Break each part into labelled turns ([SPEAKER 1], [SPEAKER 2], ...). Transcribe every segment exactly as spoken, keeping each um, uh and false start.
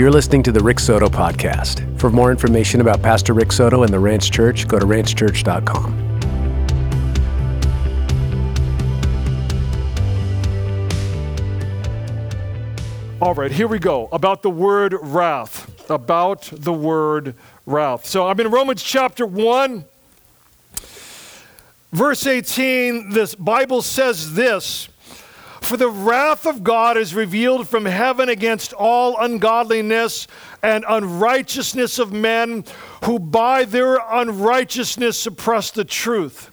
[SPEAKER 1] You're listening to the Rick Soto Podcast. For more information about Pastor Rick Soto and the Ranch Church, go to ranch church dot com.
[SPEAKER 2] All right, here we go. About the word wrath. About the word wrath. So I'm in Romans chapter one, verse eighteen. This Bible says this: "For the wrath of God is revealed from heaven against all ungodliness and unrighteousness of men who by their unrighteousness suppress the truth.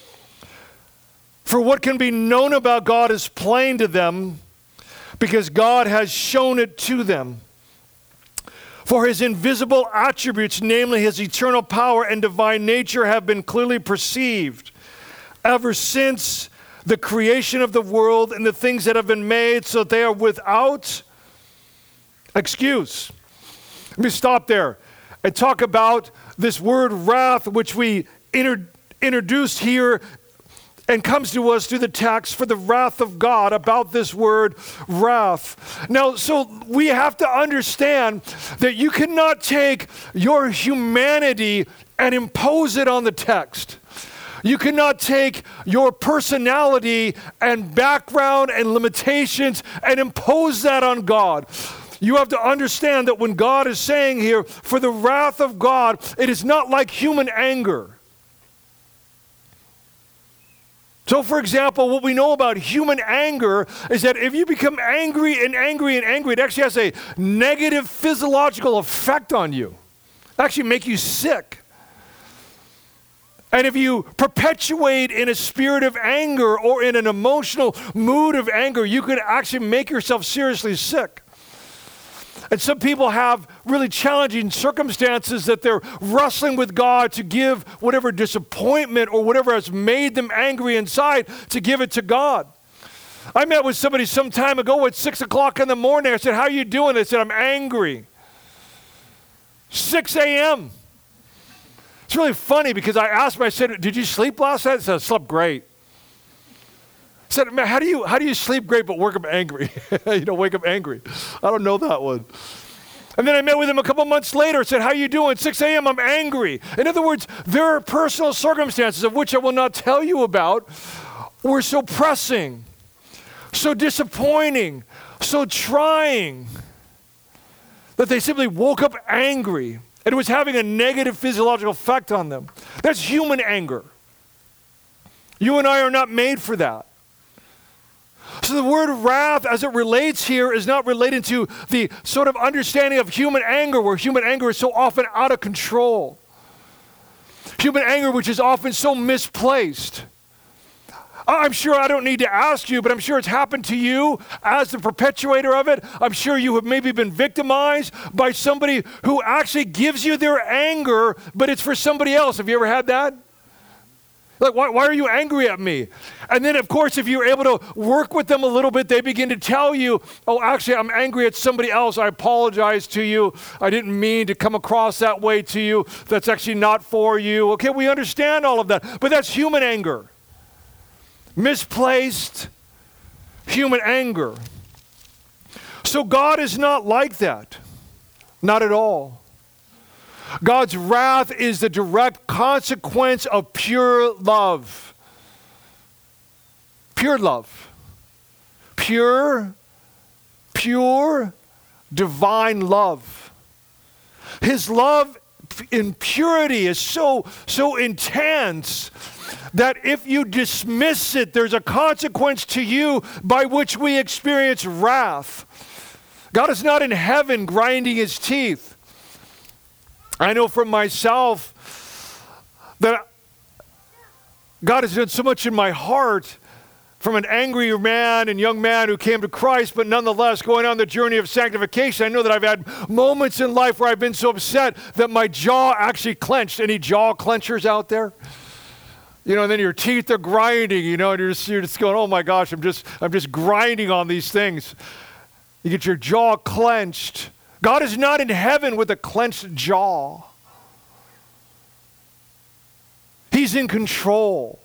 [SPEAKER 2] For what can be known about God is plain to them, because God has shown it to them. For his invisible attributes, namely his eternal power and divine nature, have been clearly perceived ever since the creation of the world and the things that have been made, so that they are without excuse." Let me stop there and talk about this word wrath, which we inter- introduced here and comes to us through the text, for the wrath of God, about this word wrath. Now, so we have to understand that you cannot take your humanity and impose it on the text. You cannot take your personality and background and limitations and impose that on God. You have to understand that when God is saying here, for the wrath of God, it is not like human anger. So, for example, what we know about human anger is that if you become angry and angry and angry, it actually has a negative physiological effect on you. It actually make you sick. And if you perpetuate in a spirit of anger or in an emotional mood of anger, you could actually make yourself seriously sick. And some people have really challenging circumstances that they're wrestling with God to give whatever disappointment or whatever has made them angry inside, to give it to God. I met with somebody some time ago at six o'clock in the morning. I said, "How are you doing?" They said, "I'm angry." six a.m. It's really funny because I asked them, I said, "Did you sleep last night?" They said, "I slept great." I said, "Man, how do you how do you sleep great but wake up angry?" You know, wake up angry. I don't know that one. And then I met with him a couple months later. I said, "How you doing?" six a.m. I'm angry. In other words, there are personal circumstances of which I will not tell you about were so pressing, so disappointing, so trying, that they simply woke up angry. And it was having a negative physiological effect on them. That's human anger. You and I are not made for that. So the word wrath, as it relates here, is not related to the sort of understanding of human anger, where human anger is so often out of control. Human anger, which is often so misplaced. I'm sure I don't need to ask you, but I'm sure it's happened to you as the perpetuator of it. I'm sure you have maybe been victimized by somebody who actually gives you their anger, but it's for somebody else. Have you ever had that? Like, why, why are you angry at me? And then, of course, if you're able to work with them a little bit, they begin to tell you, "Oh, actually, I'm angry at somebody else. I apologize to you. I didn't mean to come across that way to you. That's actually not for you." Okay, we understand all of that, but that's human anger. Misplaced human anger. So God is not like that. Not at all. God's wrath is the direct consequence of pure love. Pure love. Pure, pure, divine love. His love in purity is so, so intense that if you dismiss it, there's a consequence to you by which we experience wrath. God is not in heaven grinding his teeth. I know for myself that God has done so much in my heart, from an angry man and young man who came to Christ, but nonetheless going on the journey of sanctification. I know that I've had moments in life where I've been so upset that my jaw actually clenched. Any jaw clenchers out there? You know, and then your teeth are grinding, you know, and you're just, you're just going, "Oh my gosh, I'm just, I'm just grinding on these things." You get your jaw clenched. God is not in heaven with a clenched jaw. He's in control.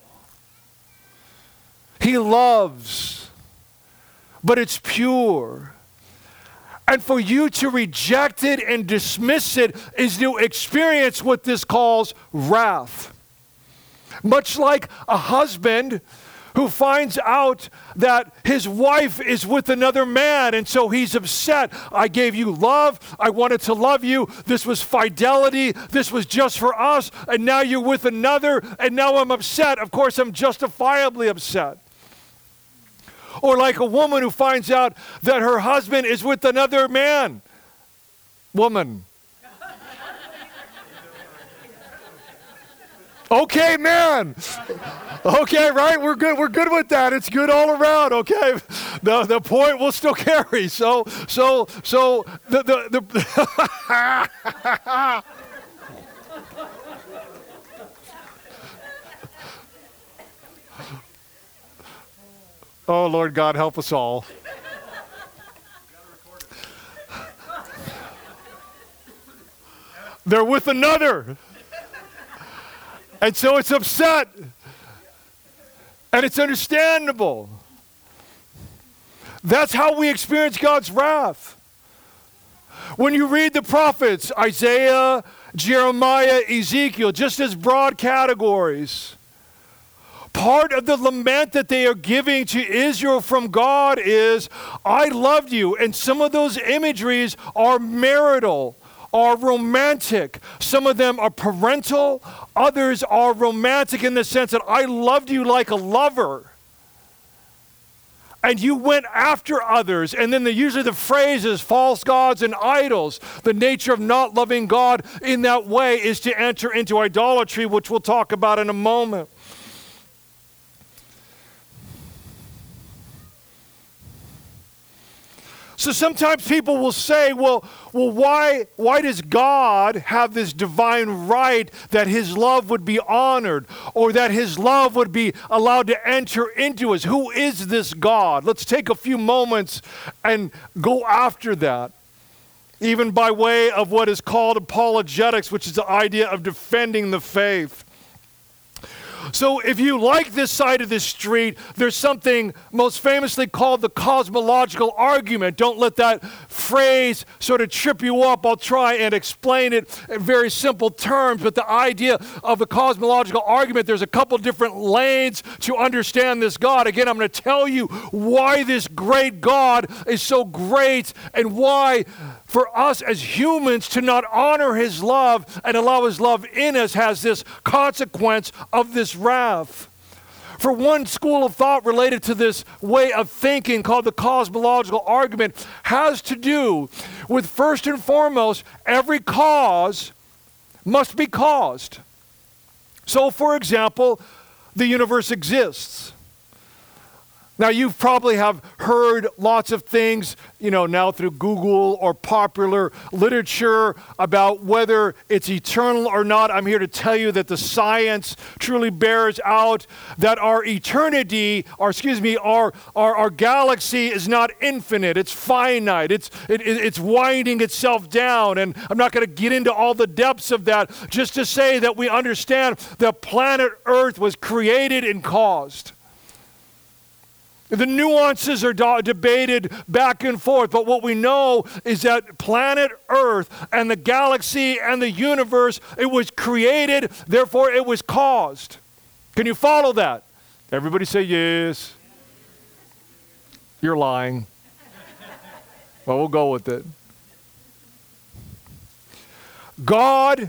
[SPEAKER 2] He loves, but it's pure. And for you to reject it and dismiss it is to experience what this calls wrath. Much like a husband who finds out that his wife is with another man, and so he's upset. I gave you love. I wanted to love you. This was fidelity. This was just for us, and now you're with another, and now I'm upset. Of course, I'm justifiably upset. Or like a woman who finds out that her husband is with another man. Woman. Okay, man. Okay, right? We're good. We're good with that. It's good all around. Okay. The the point will still carry. So so so the the, the Oh, Lord God, help us all. They're with another. And so it's upset. And it's understandable. That's how we experience God's wrath. When you read the prophets, Isaiah, Jeremiah, Ezekiel, just as broad categories, part of the lament that they are giving to Israel from God is, I loved you. And some of those imageries are marital, are romantic. Some of them are parental. Others are romantic in the sense that I loved you like a lover. And you went after others. And then the, usually the phrase is false gods and idols. The nature of not loving God in that way is to enter into idolatry, which we'll talk about in a moment. So sometimes people will say, well, well, why, why does God have this divine right that his love would be honored or that his love would be allowed to enter into us? Who is this God? Let's take a few moments and go after that, even by way of what is called apologetics, which is the idea of defending the faith. So if you like this side of the street, there's something most famously called the cosmological argument. Don't let that phrase sort of trip you up. I'll try and explain it in very simple terms. But the idea of the cosmological argument, there's a couple different lanes to understand this God. Again, I'm going to tell you why this great God is so great and why for us as humans to not honor his love and allow his love in us has this consequence of this wrath. For one school of thought related to this way of thinking called the cosmological argument has to do with, first and foremost, every cause must be caused. So, for example, the universe exists. Now, you probably have heard lots of things, you know, now through Google or popular literature about whether it's eternal or not. I'm here to tell you that the science truly bears out that our eternity, or excuse me, our, our, our galaxy is not infinite. It's finite. It's, it, it's winding itself down. And I'm not going to get into all the depths of that, just to say that we understand that planet Earth was created and caused. The nuances are do- debated back and forth, but what we know is that planet Earth and the galaxy and the universe, it was created, therefore it was caused. Can you follow that? Everybody say yes. You're lying. Well, we'll go with it. God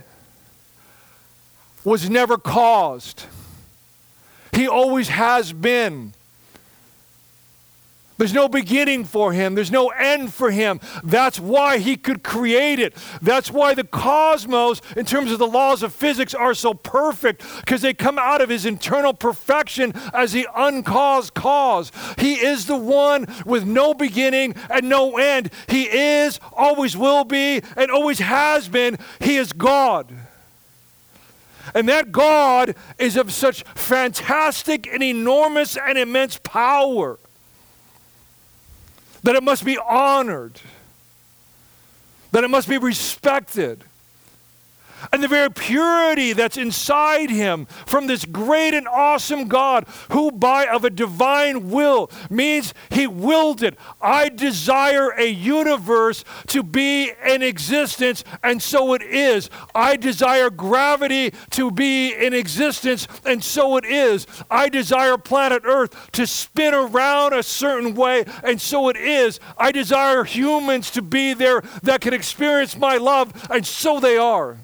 [SPEAKER 2] was never caused. He always has been. There's no beginning for him. There's no end for him. That's why he could create it. That's why the cosmos, in terms of the laws of physics, are so perfect, because they come out of his internal perfection as the uncaused cause. He is the one with no beginning and no end. He is, always will be, and always has been. He is God. And that God is of such fantastic and enormous and immense power that it must be honored, that it must be respected. And the very purity that's inside him from this great and awesome God who by of a divine will means he willed it. I desire a universe to be in existence, and so it is. I desire gravity to be in existence, and so it is. I desire planet Earth to spin around a certain way, and so it is. I desire humans to be there that can experience my love, and so they are.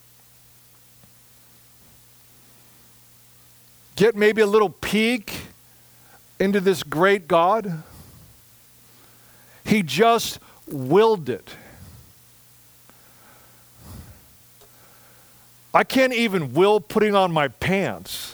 [SPEAKER 2] Get maybe a little peek into this great God? He just willed it. I can't even will putting on my pants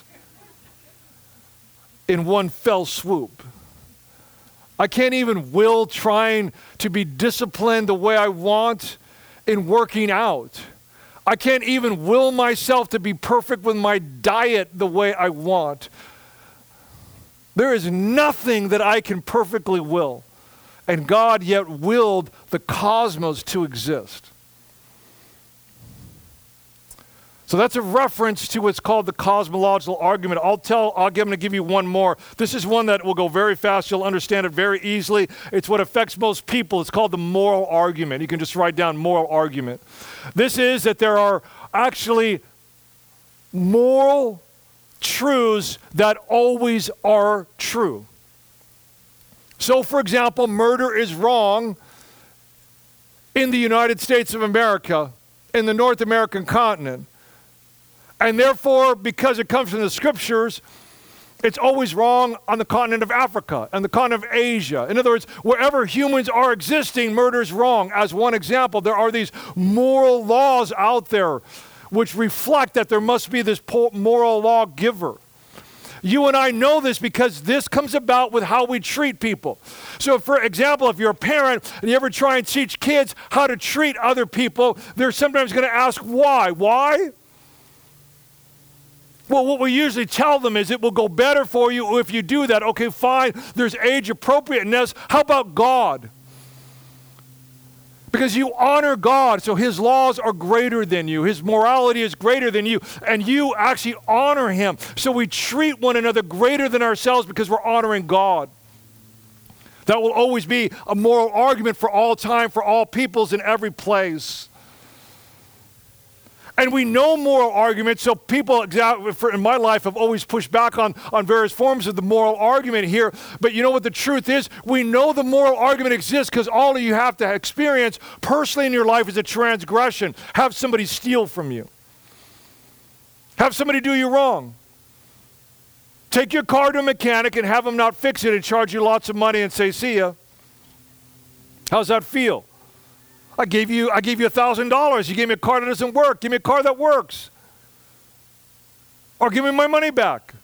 [SPEAKER 2] in one fell swoop. I can't even will trying to be disciplined the way I want in working out. I can't even will myself to be perfect with my diet the way I want. There is nothing that I can perfectly will. And God yet willed the cosmos to exist. So that's a reference to what's called the cosmological argument. I'll tell, I'm going to give you one more. This is one that will go very fast. You'll understand it very easily. It's what affects most people. It's called the moral argument. You can just write down moral argument. This is that there are actually moral truths that always are true. So, for example, murder is wrong in the United States of America, in the North American continent. And therefore, because it comes from the scriptures, it's always wrong on the continent of Africa and the continent of Asia. In other words, wherever humans are existing, murder is wrong. As one example, there are these moral laws out there which reflect that there must be this moral lawgiver. You and I know this because this comes about with how we treat people. So, for example, if you're a parent and you ever try and teach kids how to treat other people, they're sometimes going to ask why. Why? Well, what we usually tell them is it will go better for you if you do that. Okay, fine. There's age appropriateness. How about God? Because you honor God, so his laws are greater than you. His morality is greater than you, and you actually honor him. So we treat one another greater than ourselves because we're honoring God. That will always be a moral argument for all time, for all peoples in every place. And we know moral arguments, so people in my life have always pushed back on, on various forms of the moral argument here. But you know what the truth is? We know the moral argument exists because all you have to experience personally in your life is a transgression. Have somebody steal from you. Have somebody do you wrong. Take your car to a mechanic and have them not fix it and charge you lots of money and say, see ya. How's that feel? I gave you I gave you a thousand dollars. You gave me a car that doesn't work. Give me a car that works. Or give me my money back.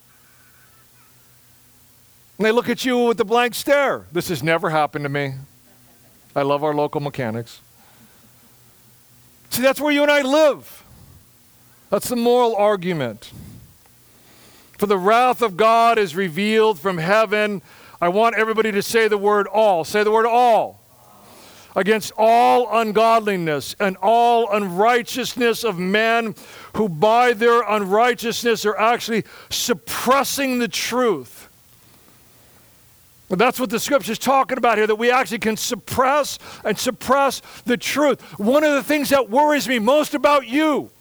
[SPEAKER 2] And they look at you with a blank stare. This has never happened to me. I love our local mechanics. See, that's where you and I live. That's the moral argument. For the wrath of God is revealed from heaven. I want everybody to say the word all. Say the word all. Against all ungodliness and all unrighteousness of men who by their unrighteousness are actually suppressing the truth. And that's what the scripture is talking about here, that we actually can suppress and suppress the truth. One of the things that worries me most about you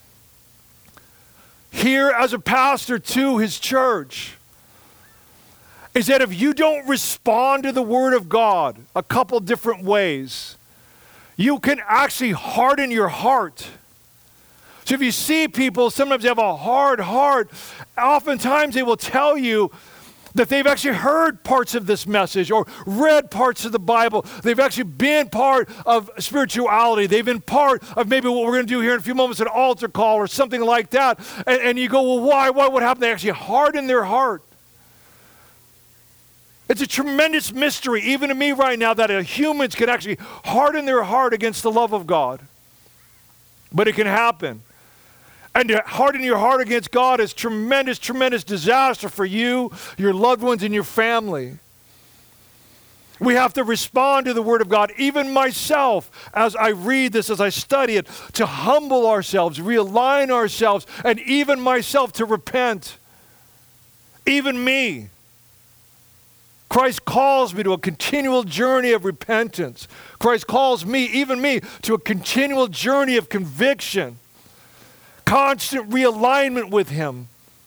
[SPEAKER 2] here as a pastor to his church is that if you don't respond to the Word of God a couple different ways, you can actually harden your heart. So if you see people, sometimes they have a hard heart, oftentimes they will tell you that they've actually heard parts of this message or read parts of the Bible. They've actually been part of spirituality. They've been part of maybe what we're going to do here in a few moments, an altar call or something like that. And, and you go, well, why? Why? What happened? They actually harden their heart. It's a tremendous mystery, even to me right now, that humans can actually harden their heart against the love of God. But it can happen. And to harden your heart against God is tremendous, tremendous disaster for you, your loved ones, and your family. We have to respond to the Word of God, even myself, as I read this, as I study it, to humble ourselves, realign ourselves, and even myself to repent. Even me. Christ calls me to a continual journey of repentance. Christ calls me, even me, to a continual journey of conviction, constant realignment with Him.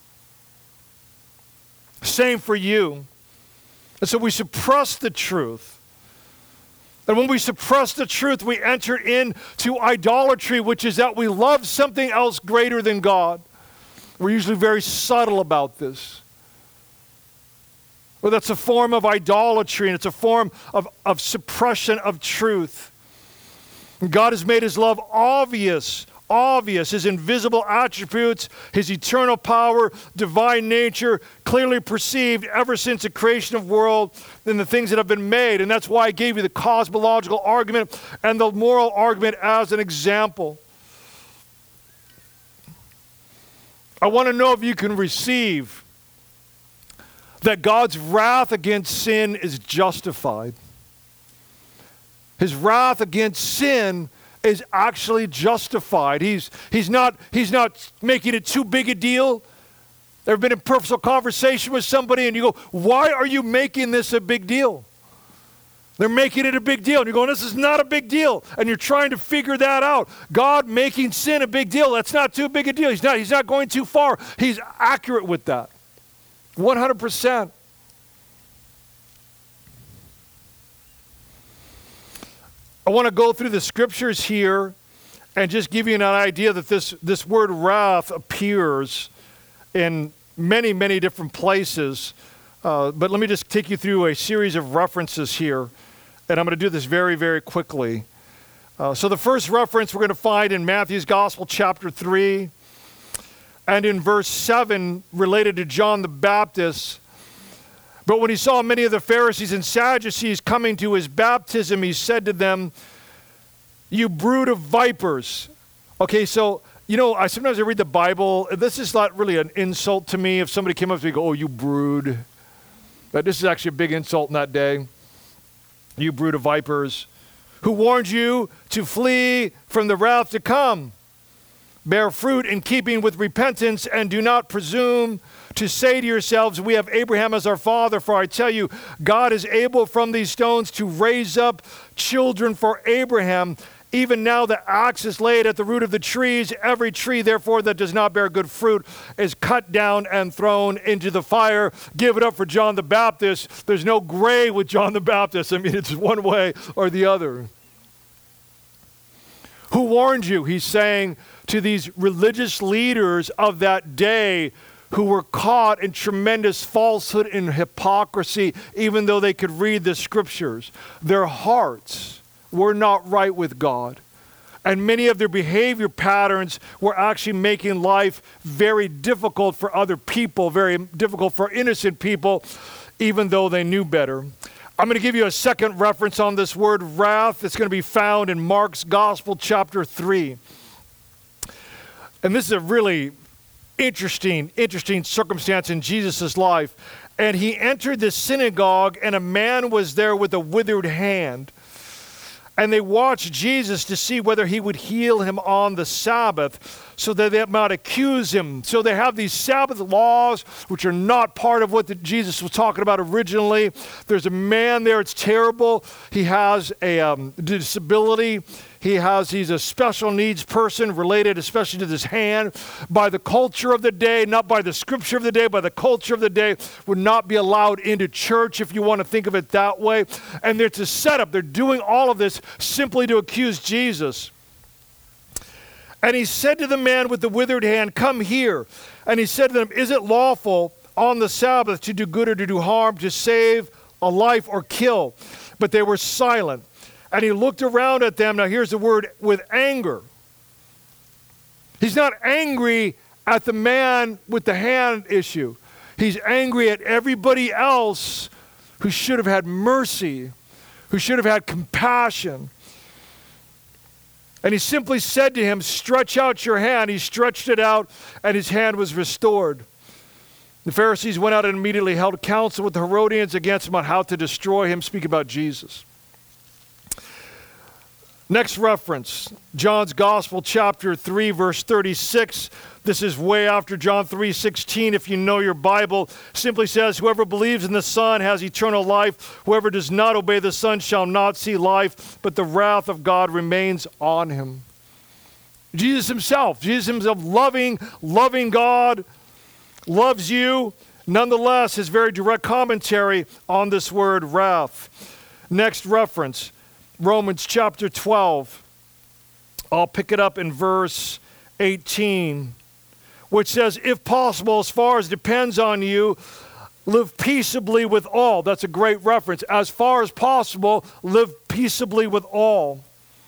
[SPEAKER 2] Same for you. And so we suppress the truth. And when we suppress the truth, we enter into idolatry, which is that we love something else greater than God. We're usually very subtle about this. Well, that's a form of idolatry, and it's a form of, of suppression of truth. And God has made His love obvious, obvious, His invisible attributes, His eternal power, divine nature, clearly perceived ever since the creation of the world and the things that have been made. And that's why I gave you the cosmological argument and the moral argument as an example. I want to know if you can receive that God's wrath against sin is justified. His wrath against sin is actually justified. He's, he's, not, he's not making it too big a deal. Ever been in personal conversation with somebody and you go, why are you making this a big deal? They're making it a big deal. And you're going, this is not a big deal. And you're trying to figure that out. God making sin a big deal, that's not too big a deal. He's not, he's not going too far. He's accurate with that. one hundred percent. I want to go through the scriptures here and just give you an idea that this, this word wrath appears in many, many different places. Uh, but let me just take you through a series of references here. And I'm going to do this very, very quickly. Uh, so the first reference we're going to find in Matthew's Gospel, chapter three. And in verse seven, related to John the Baptist. But when he saw many of the Pharisees and Sadducees coming to his baptism, he said to them, you brood of vipers. Okay, so, you know, I sometimes I read the Bible. This is not really an insult to me. If somebody came up to me and go, oh, you brood. But this is actually a big insult in that day. You brood of vipers. Who warned you to flee from the wrath to come? Bear fruit in keeping with repentance, and do not presume to say to yourselves, we have Abraham as our father, for I tell you, God is able from these stones to raise up children for Abraham. Even now the axe is laid at the root of the trees. Every tree, therefore, that does not bear good fruit is cut down and thrown into the fire. Give it up for John the Baptist. There's no gray with John the Baptist. I mean, it's one way or the other. Who warned you? He's saying to these religious leaders of that day who were caught in tremendous falsehood and hypocrisy, even though they could read the scriptures. Their hearts were not right with God. And many of their behavior patterns were actually making life very difficult for other people, very difficult for innocent people, even though they knew better. I'm going to give you a second reference on this word wrath. It's going to be found in Mark's Gospel, chapter three. And this is a really interesting, interesting circumstance in Jesus' life. And he entered the synagogue, and a man was there with a withered hand. And they watched Jesus to see whether he would heal him on the Sabbath, so that they might accuse him. So they have these Sabbath laws, which are not part of what the, Jesus was talking about originally. There's a man there, it's terrible. He has a um, disability. He has, he's a special needs person related especially to this hand. By the culture of the day, not by the scripture of the day, by the culture of the day, would not be allowed into church, if you want to think of it that way. And it's a setup. They're doing all of this simply to accuse Jesus. And he said to the man with the withered hand, come here. And he said to them, is it lawful on the Sabbath to do good or to do harm, to save a life or kill? But they were silent. And he looked around at them. Now here's the word, with anger. He's not angry at the man with the hand issue. He's angry at everybody else who should have had mercy, who should have had compassion. And he simply said to him, stretch out your hand. He stretched it out, and his hand was restored. The Pharisees went out and immediately held counsel with the Herodians against him on how to destroy him. Speak about Jesus. Next reference, John's Gospel, chapter three, verse thirty-six. This is way after John three sixteen. If you know your Bible, simply says, whoever believes in the Son has eternal life. Whoever does not obey the Son shall not see life, but the wrath of God remains on him. Jesus himself, Jesus himself, loving, loving God, loves you. Nonetheless, his very direct commentary on this word wrath. Next reference, Romans chapter twelve. I'll pick it up in verse eighteen, which says, if possible, as far as depends on you, live peaceably with all. That's a great reference. As far as possible, live peaceably with all.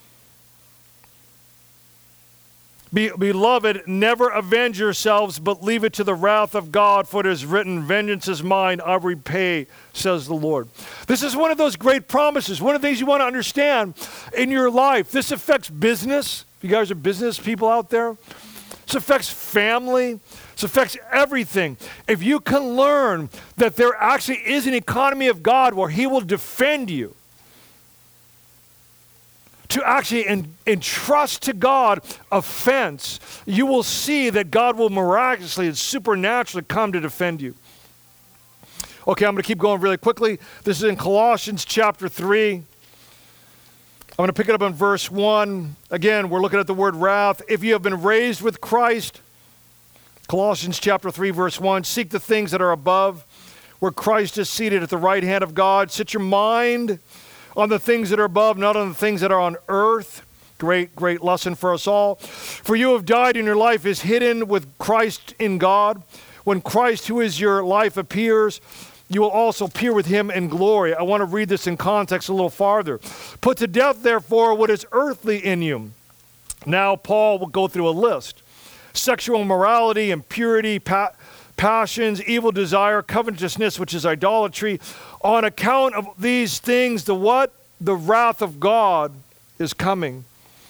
[SPEAKER 2] Be, beloved, never avenge yourselves, but leave it to the wrath of God, for it is written, vengeance is mine, I repay, says the Lord. This is one of those great promises, one of the things you want to understand in your life. This affects business. You guys are business people out there. This affects family. This affects everything. If you can learn that there actually is an economy of God where he will defend you, to actually en- entrust to God offense, you will see that God will miraculously and supernaturally come to defend you. Okay, I'm going to keep going really quickly. This is in Colossians chapter three. I'm going to pick it up in verse one. Again, we're looking at the word wrath. If you have been raised with Christ, Colossians chapter three, verse one, seek the things that are above, where Christ is seated at the right hand of God. Set your mind on the things that are above, not on the things that are on earth. Great, great lesson for us all. For you have died, and your life is hidden with Christ in God. When Christ, who is your life, appears, you will also appear with him in glory. I want to read this in context a little farther. Put to death, therefore, what is earthly in you. Now, Paul will go through a list. Sexual immorality, impurity, pa- passions, evil desire, covetousness, which is idolatry. On account of these things, the what? The wrath of God is coming.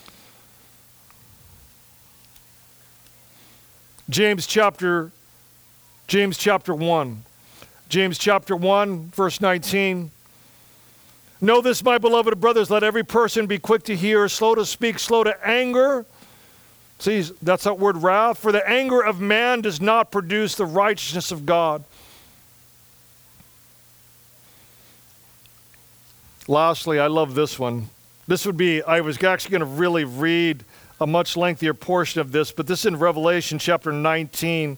[SPEAKER 2] James chapter, James chapter one. James chapter one, verse nineteen. Know this, my beloved brothers, let every person be quick to hear, slow to speak, slow to anger. See, that's that word wrath. For the anger of man does not produce the righteousness of God. Lastly, I love this one. This would be, I was actually going to really read a much lengthier portion of this, but this is in Revelation chapter nineteen,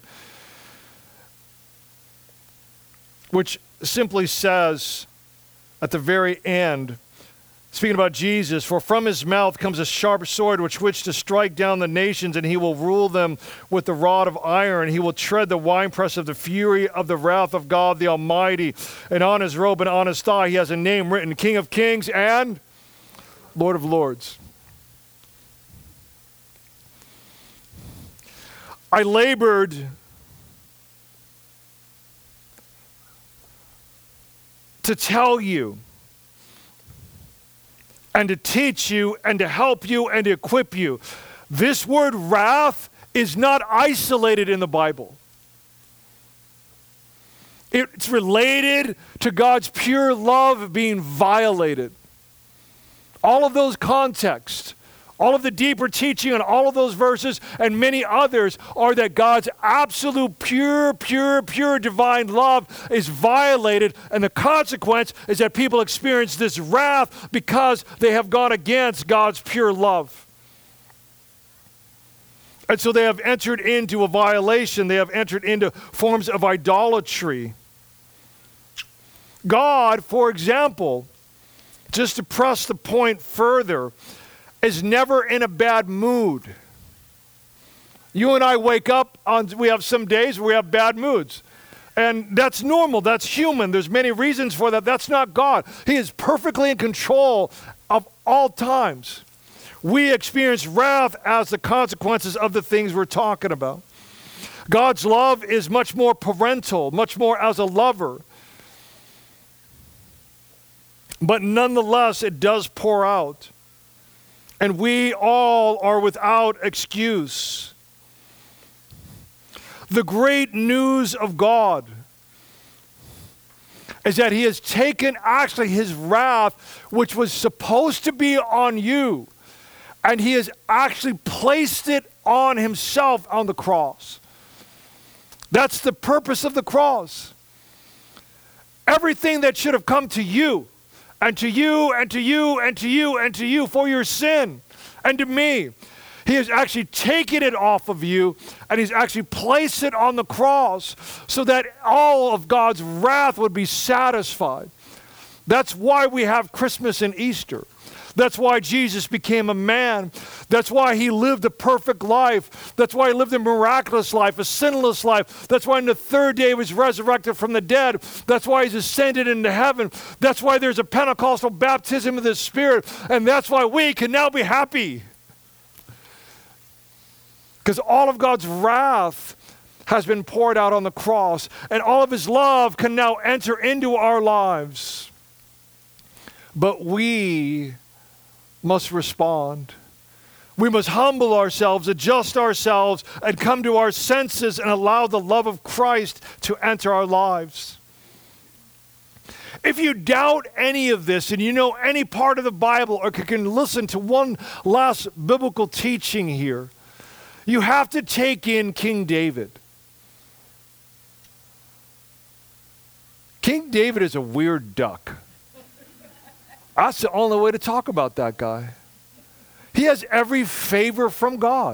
[SPEAKER 2] which simply says at the very end, speaking about Jesus, for from his mouth comes a sharp sword which which to strike down the nations, and he will rule them with the rod of iron. He will tread the winepress of the fury of the wrath of God the Almighty. And on his robe and on his thigh he has a name written, King of Kings and Lord of Lords. I labored to tell you and to teach you and to help you and to equip you. This word wrath is not isolated in the Bible. It's related to God's pure love being violated. All of those contexts, all of the deeper teaching on all of those verses and many others are that God's absolute pure, pure, pure divine love is violated, and the consequence is that people experience this wrath because they have gone against God's pure love. And so they have entered into a violation. They have entered into forms of idolatry. God, for example, just to press the point further, is never in a bad mood. You and I wake up, on, we have some days where we have bad moods. And that's normal, that's human. There's many reasons for that. That's not God. He is perfectly in control of all times. We experience wrath as the consequences of the things we're talking about. God's love is much more parental, much more as a lover. But nonetheless, it does pour out. And we all are without excuse. The great news of God is that he has taken actually his wrath, which was supposed to be on you, and he has actually placed it on himself on the cross. That's the purpose of the cross. Everything that should have come to you, and to you, and to you, and to you, and to you for your sin, and to me, he has actually taken it off of you, and he's actually placed it on the cross so that all of God's wrath would be satisfied. That's why we have Christmas and Easter. That's why Jesus became a man. That's why he lived a perfect life. That's why he lived a miraculous life, a sinless life. That's why on the third day he was resurrected from the dead. That's why he's ascended into heaven. That's why there's a Pentecostal baptism of the Spirit. And that's why we can now be happy. Because all of God's wrath has been poured out on the cross, and all of his love can now enter into our lives. But we must respond. We must humble ourselves, adjust ourselves, and come to our senses and allow the love of Christ to enter our lives. If you doubt any of this and you know any part of the Bible or can listen to one last biblical teaching here, you have to take in King David. King David is a weird duck. That's the only way to talk about that guy. He has every favor from God.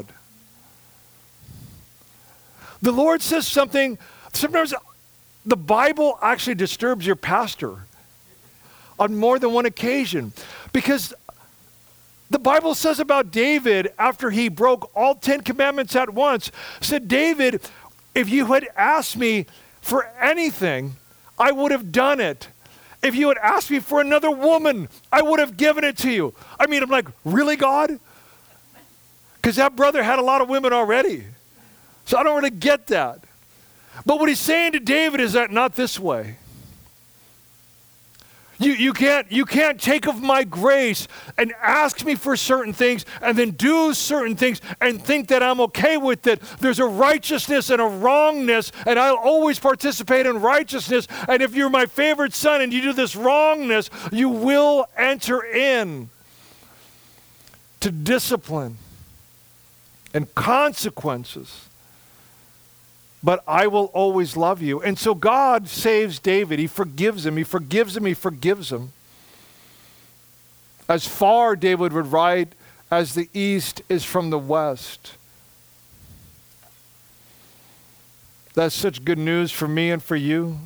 [SPEAKER 2] The Lord says something, sometimes the Bible actually disturbs your pastor on more than one occasion, because the Bible says about David, after he broke all Ten Commandments at once, said, David, if you had asked me for anything, I would have done it. If you had asked me for another woman, I would have given it to you. I mean, I'm like, really, God? Because that brother had a lot of women already. So I don't really get that. But what he's saying to David is that not this way. You, you, can't, you can't take of my grace and ask me for certain things and then do certain things and think that I'm okay with it. There's a righteousness and a wrongness, and I'll always participate in righteousness. And if you're my favorite son and you do this wrongness, you will enter in to discipline and consequences. But I will always love you. And so God saves David. He forgives him. He forgives him. He forgives him. As far, David would write, as the east is from the west. That's such good news for me and for you.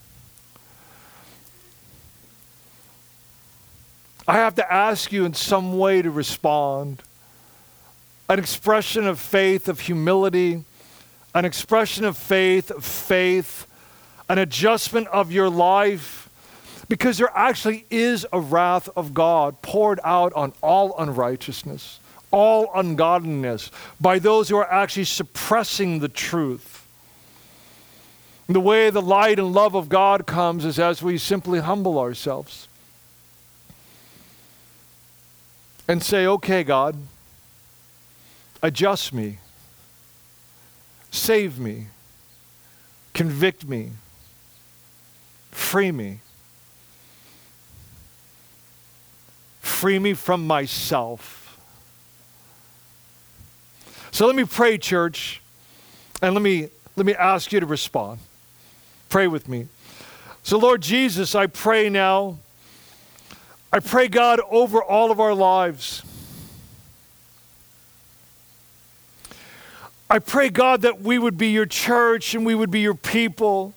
[SPEAKER 2] I have to ask you in some way to respond. An expression of faith, of humility, an expression of faith, of faith, an adjustment of your life, because there actually is a wrath of God poured out on all unrighteousness, all ungodliness, by those who are actually suppressing the truth. And the way the light and love of God comes is as we simply humble ourselves and say, okay, God, adjust me. Save me, convict me, free me. Free me from myself. So let me pray, church, and let me, let me ask you to respond. Pray with me. So Lord Jesus, I pray now, I pray, God, over all of our lives. I pray, God, that we would be your church and we would be your people.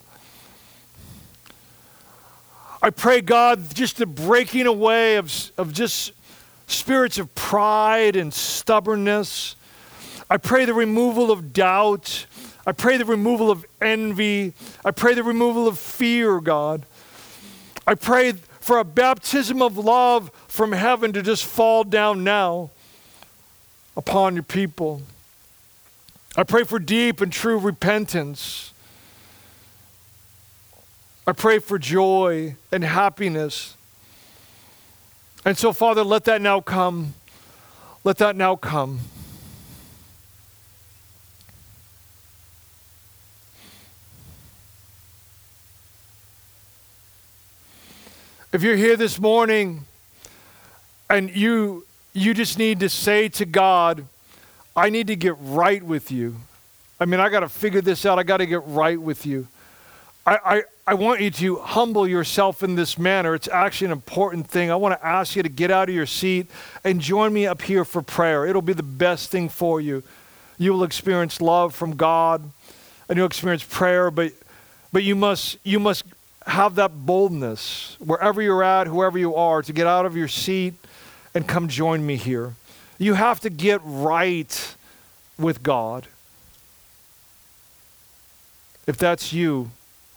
[SPEAKER 2] I pray, God, just the breaking away of, of just spirits of pride and stubbornness. I pray the removal of doubt. I pray the removal of envy. I pray the removal of fear, God. I pray for a baptism of love from heaven to just fall down now upon your people. I pray for deep and true repentance. I pray for joy and happiness. And so, Father, let that now come. Let that now come. If you're here this morning and you you just need to say to God, I need to get right with you. I mean, I got to figure this out. I got to get right with you. I, I, I want you to humble yourself in this manner. It's actually an important thing. I want to ask you to get out of your seat and join me up here for prayer. It'll be the best thing for you. You will experience love from God, and you'll experience prayer, but but you must you must have that boldness wherever you're at, whoever you are, to get out of your seat and come join me here. You have to get right with God. If that's you,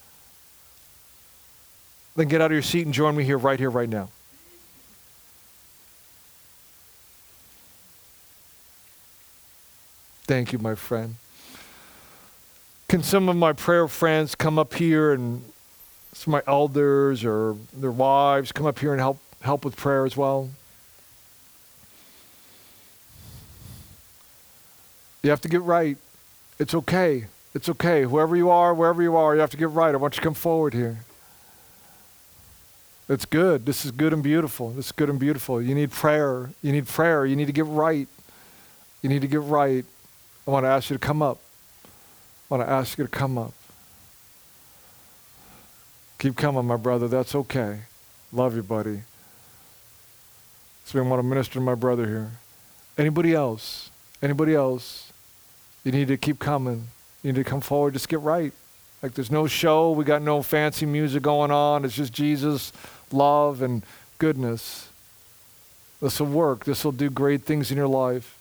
[SPEAKER 2] then get out of your seat and join me here, right here, right now. Thank you, my friend. Can some of my prayer friends come up here, and some of my elders or their wives come up here and help help with prayer as well? You have to get right. It's okay. It's okay. Whoever you are, wherever you are, you have to get right. I want you to come forward here. It's good. This is good and beautiful. This is good and beautiful. You need prayer. You need prayer. You need to get right. You need to get right. I want to ask you to come up. I want to ask you to come up. Keep coming, my brother. That's okay. Love you, buddy. So I want to minister to my brother here. Anybody else? Anybody else? You need to keep coming. You need to come forward. Just get right. Like there's no show. We got no fancy music going on. It's just Jesus, love, and goodness. This will work. This will do great things in your life.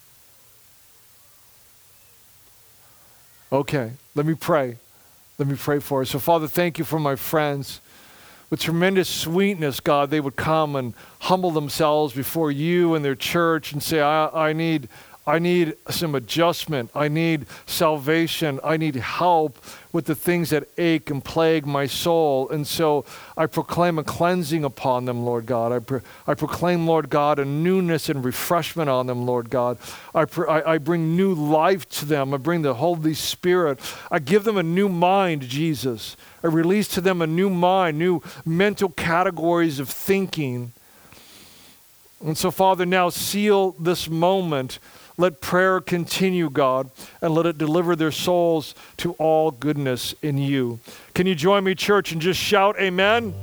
[SPEAKER 2] Okay, let me pray. Let me pray for us. So, Father, thank you for my friends. With tremendous sweetness, God, they would come and humble themselves before you and their church and say, I, I need I need some adjustment. I need salvation. I need help with the things that ache and plague my soul. And so I proclaim a cleansing upon them, Lord God. I, pro- I proclaim, Lord God, a newness and refreshment on them, Lord God. I, pr- I, I bring new life to them. I bring the Holy Spirit. I give them a new mind, Jesus. I release to them a new mind, new mental categories of thinking. And so, Father, now seal this moment. Let prayer continue, God, and let it deliver their souls to all goodness in you. Can you join me, church, and just shout amen?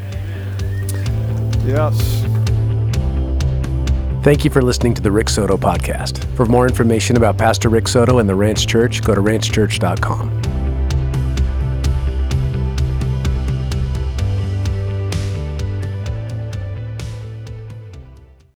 [SPEAKER 2] Amen. Yes.
[SPEAKER 1] Thank you for listening to the Rick Soto Podcast. For more information about Pastor Rick Soto and the Ranch Church, go to ranch church dot com.